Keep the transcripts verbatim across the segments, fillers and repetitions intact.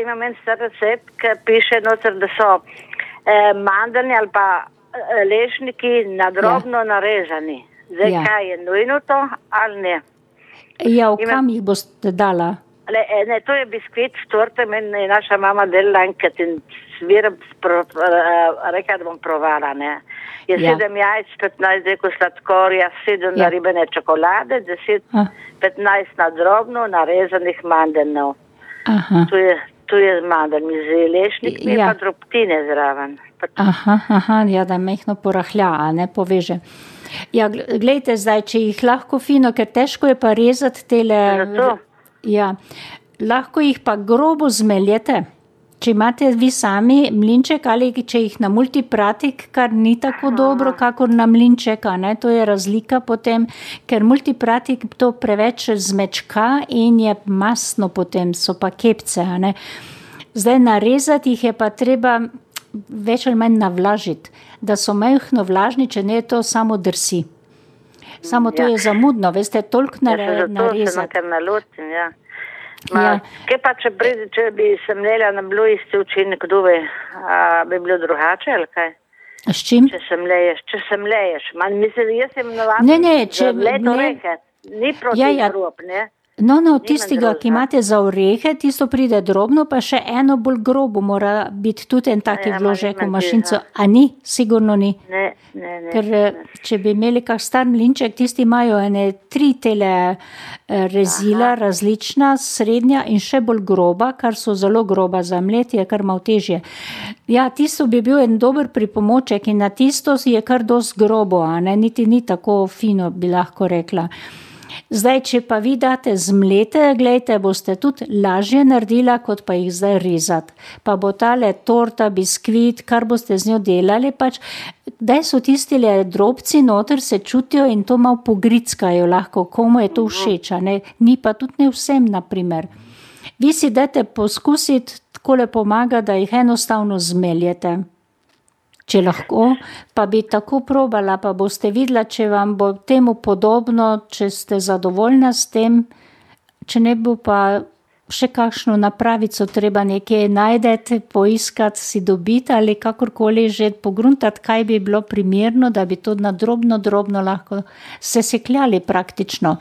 imam en star recept, ki piše noter, da so eh, mandeljni ali pa eh, lešniki nadrobno ja. narezani. Zdaj, ja. kaj je nujno to ali ne? Ja, v kam jih boste dala? Le, ne, to je biskvit s tortem in je naša mama delala enkrat in sviram rekla, da bom provala, ne. Je ja. sedem jajc, petnajst deko sladkorja, sedem ja. naribane čokolade, deset, ah. petnajst nadrobno narezanih mandeljev. Aha. Tu je, tu je mandelj z lešniki, ja. pa drobtine zraven. Aha, aha, ja, da mehno porahlja, a ne poveže. Ja, glejte zdaj, če jih lahko fino, ker težko je pa rezati tele... Zato? Ja, lahko jih pa grobo zmeljete, če imate vi sami mlinček ali če jih na multipratik, kar ni tako Aha. dobro, kakor na mlinček, ne, to je razlika potem, ker multipratik to preveč zmečka in je masno potem, so pa kepce, ne. Zdaj narezati jih je pa treba več ali manj navlažiti, da so mehno vlažni, če ne to samo drsi. Samo to ja. je zamudno, veste, toliko nare, narezati. Ja, se zato se nekaj nalutim, ja. Ma, ja. Kaj pa, če, pri, če bi se mlela na bilo isti učinek, kdo ve, a, bi bilo drugače, ali kaj? S čim? Če se mleješ, če se mleješ. Man, mislim, jaz sem navadno, ne, ne, če mlet orehe, ni proti ja, ja. grob, ne? No, no, tistega, ki imate za orehe, tisto pride drobno, pa še eno bolj grobo mora biti tudi en taki ja, vložek v mašinco. A ni? Sigurno ni. Ne, ne, ne. Ker ne. Če bi imeli kak star mlinček, tisti imajo ene tri tele rezila, Aha. različna, srednja in še bolj groba, kar so zelo groba za mletje, kar malo težje. Ja, tisto bi bil en dober pripomoček in na tisto je kar dosti grobo, a ne, niti ni tako fino, bi lahko rekla. Zdaj, če pa vi date zmlete, glejte, boste tudi lažje naredila, kot pa jih zdaj rezati. Pa bo tale torta, biskvit, kar boste z njo delali, pač, daj so tistile drobci noter, se čutijo in to malo pogrickajo lahko, komu je to všeč, ne? Ni pa tudi ne vsem, naprimer. Vi si dajte poskusiti, takole pomaga, da jih enostavno zmeljete. Če lahko, pa bi tako probala, pa boste videla, če vam bo temu podobno, če ste zadovoljna s tem, če ne bo pa še kakšno napravico treba nekje najdeti, poiskati, si dobiti ali kakorkoli že pogruntati, kaj bi bilo primerno, da bi to na drobno, drobno lahko sesekljali praktično.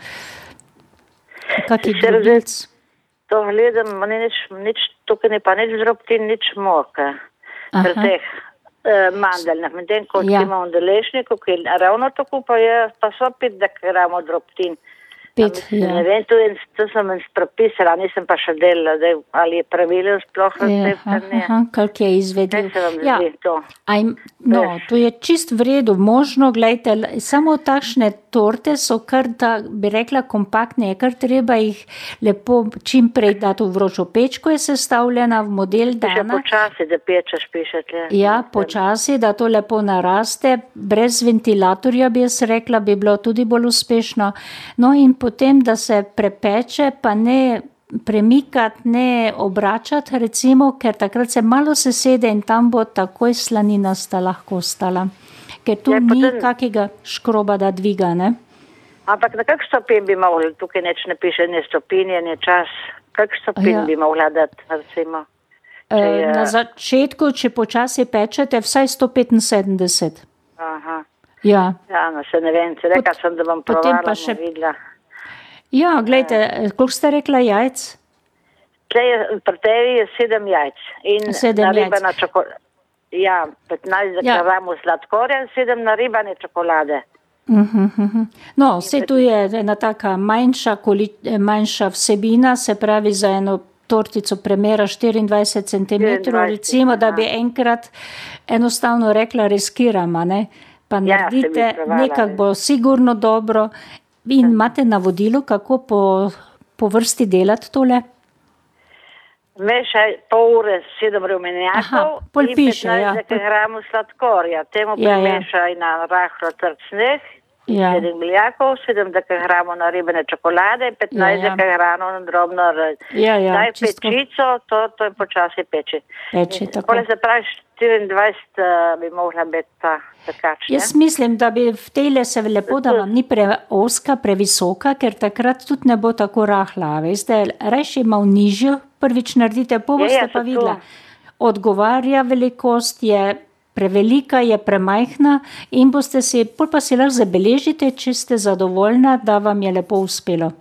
Kaki drobilc? To gledam, ni nič, nič, tukaj ne pa nič drobtin, nič moke. Ker teh mandeljnih, medtem ko ja. imamo delešniku, ki ravno tako pa je, pa so pet gramov drobtin. Pet, mislim, ja. Ne vem, to, je, to sem spropisala, nisem pa še delala, da, ali je pravilno sploh recept, ja, ne. Aha, kak je izvedel. Ne se vam ja. zdi to. Aj, no, to je čist v redu, možno, gledajte, samo takšne torte so kar, da bi rekla, kompaktne, je kar treba jih lepo čim prej dati v vročo pečko, je sestavljena v model dana. Še počasi, da pečeš, pišete. Ja, počasi, da to lepo naraste, brez ventilatorja bi jaz rekla, bi bilo tudi bolj uspešno. No in potem, da se prepeče, pa ne premikati, ne obračati, recimo, ker takrat se malo sesede in tam bo takoj slaninasta lahko ostala. Ker tu ja, ni potem... kakega škroba, da dviga, ne? Ampak na kak stopin bi mogli, tukaj neč ne piše, ne stopinje, ne čas, kak stopin ja. bi mogla dati, recimo? E, je... Na začetku, če počasi pečete, vsaj sto petinsedemdeset. Aha. Ja. Ja, no se ne vem, se reka sem, da bom provala, še... ne videla. Ja, gledajte, koliko ste rekla jajc? Pri tebi je sedem jajc. In sedem naribana čokolada. Ja, petnajst ja. gramov sladkorja in sedem naribane čokolade. Uh-huh, uh-huh. No, vse tu je ena taka manjša, manjša vsebina, se pravi za eno tortico premera štiriindvajset centimetrov, recimo, da bi enkrat enostavno rekla riskirama, ne? Pa naredite, ja, nekak bo sigurno dobro. In imate navodilo, kako po, po vrsti delati tole? Mešaj pol ure sedem rumenjakov in piše, petnajst ja. gramov sladkorja. Temu ja, primešaj ja. na rahlo trd sneh Ja. sedem beljakov, sedem dekagramov naribane čokolade, petnajst Ja, ja. dekagramov na drobno r- Ja, ja, Daj čisto. pečico, to, to je počasi peči. Peči, In tako. Pole se pravi, štiriindvajset uh, bi mogla biti ta pekač, ne? Jaz mislim, da bi v tejle se lepo, da vam ni preoska, previsoka, ker takrat tudi ne bo tako rahla. a Veste, rajši malo nižjo, prvič naredite, pol Ja, boste ja, pa saj to. videla. Odgovarja velikost, je prevelika, je premajhna in boste si, pol pa si lahko zabeležite, če ste zadovoljna, da vam je lepo uspelo.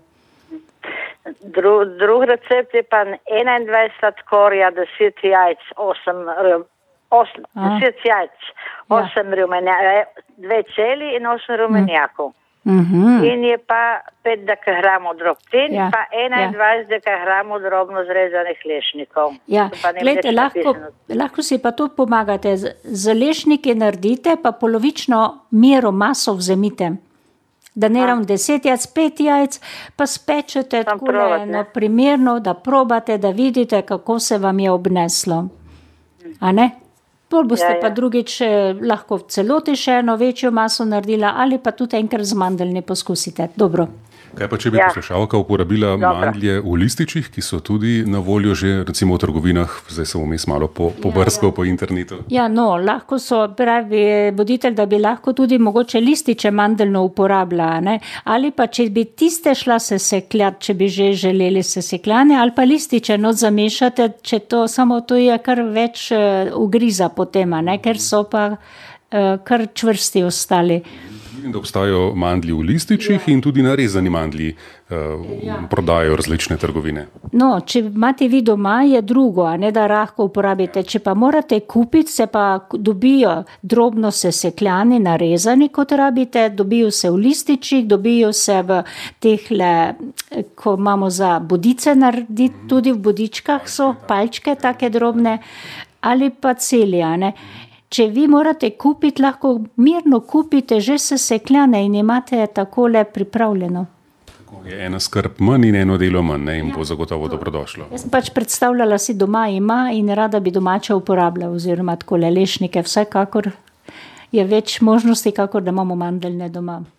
Dru, drug recept je pa enaindvajset sladkorja, deset jajc, osem, ru- osem, A. deset jajc, Ja. osem rumenjakov, dve celi in osem rumenjakov. Mhm. In je pa pet dekagramov drobtin, Ja, pa enaindvajset dekagramov drobno zrezanih lešnikov. Ja, To pa ne glejte, več lahko, napisano. lahko si pa to pomagate. Z, z lešniki naredite, pa polovično mero maso vzemite. Da ne ravno deset jajc, pet jajc, pa spečete Sam tako probat, ne? eno primerno, da probate, da vidite, kako se vam je obneslo. A ne? Pol boste Ja, ja. pa drugič eh, lahko v celoti še eno večjo maso naredila ali pa tudi enkrat z mandeljni poskusite. Dobro. Kaj pa, če bi Ja. poslušalka uporabila Dobro. mandlje v lističih, ki so tudi na voljo že recimo v trgovinah, zdaj sem vmes malo po, pobrskal po internetu. Ja, no, lahko so, pravi voditelj, da bi lahko tudi mogoče lističe mandeljno uporabljala, ne? Ali pa če bi tiste šla se sekljati, če bi že želeli se sekljane, ali pa lističe not zamešate, če to, samo to je kar več uh, ugriza potem, a ne? Ker so pa uh, kar čvrsti ostali. Vidim, da obstajajo mandlji v lističih in tudi narezani mandlji uh, prodajajo različne trgovine. No, če imate vi doma, je drugo, a ne da lahko uporabite. Če pa morate kupiti, se pa k- dobijo drobno sesekljani, narezani, kot rabite, dobijo se v lističih, dobijo se v tehle, eh, ko imamo za bodice narediti, tudi v bodičkah so palčke take drobne, ali pa celi, a ne. Če vi morate kupiti, lahko mirno kupite že sesekljane in imate takole pripravljeno. Tako je ena skrb manj in eno delo manj ne, in bo zagotovo dobrodošlo. Jaz sem pač predstavljala si doma ima in rada bi domače uporabljala oziroma takole lešnike. Vsekakor je več možnosti, kakor da imamo mandeljne doma.